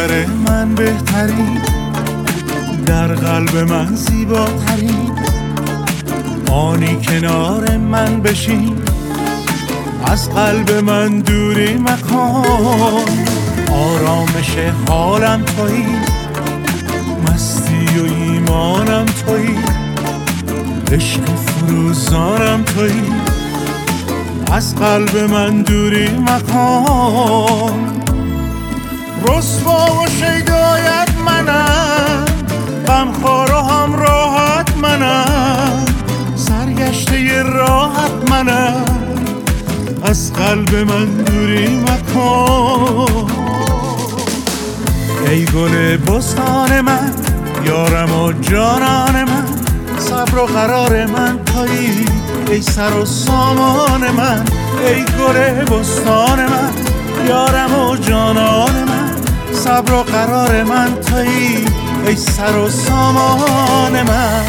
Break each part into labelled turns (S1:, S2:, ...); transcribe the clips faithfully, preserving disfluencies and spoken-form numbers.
S1: نظر من بهترین، در قلب من زیباترین، آنی کنار من بشین، از قلب من دوری مکن. آرامش حالم تویی، مستی و ایمانم تویی، عشق فروزانم تویی، از قلب من دوری مکن. رسوا و شیدایت منم، غمخوار و همراحت منم، سرگشته راحت منم، از قلب من دوری مکن. ای گل بستان من، یارم و جانان من، صبر و قرار من تویی، ای سر و سامان من. ای گل بستان من، یارم و جانان من، صبر و قرار من تویی، ای سر و سامان من.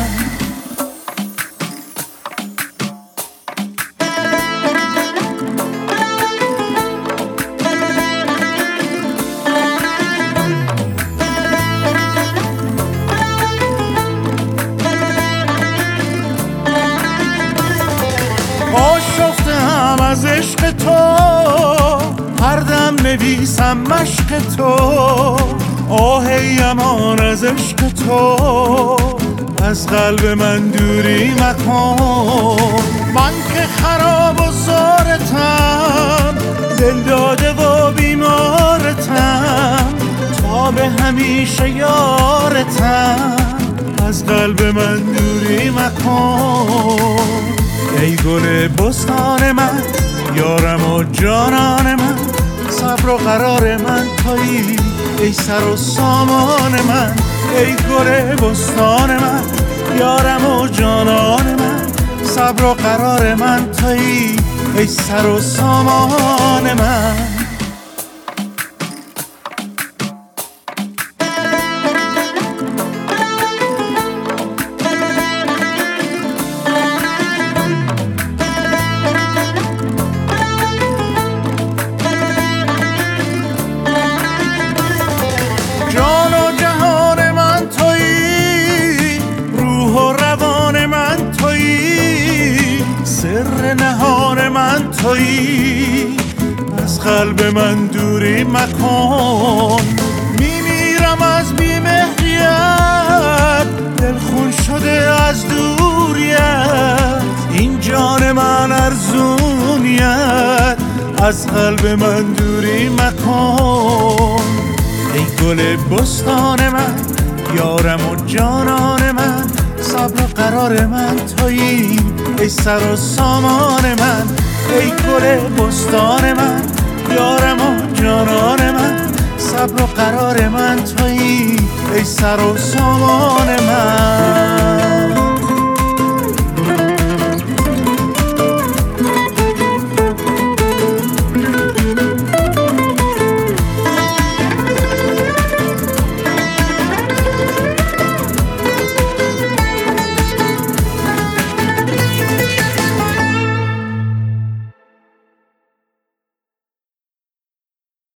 S1: آشفتم از عشق تو، هر دم نویسم مشق تو، آهی امان از عشق تو، از قلب من دوری مکن. من که خراب و زارتم، دل داده و بیمارتم، تا به همیشه یارتم، از قلب من دوری مکن. ای گل بستان من، یارم و جانان من، صبر و قرار من تویی، ای سر و سامان من. ای گل بستان من، یارم و جانان من، صبر و قرار من تویی، ای سر و سامان من. جان و جهان من تویی، روح و روان من تویی، سر نهان من تویی، از قلب من دوری مکن. میمیرم از بی‌مهریت، دل خون شده از دوریت، این جان من ارزونیت، از قلب من دوری مکن. ای گل بستان من، یارم و جانان من، صبر و قرار من تویی، ای سر و سامان من. ای گل بستان من، یارم و جانان من، صبر و قرار من تویی، ای سر و سامان من.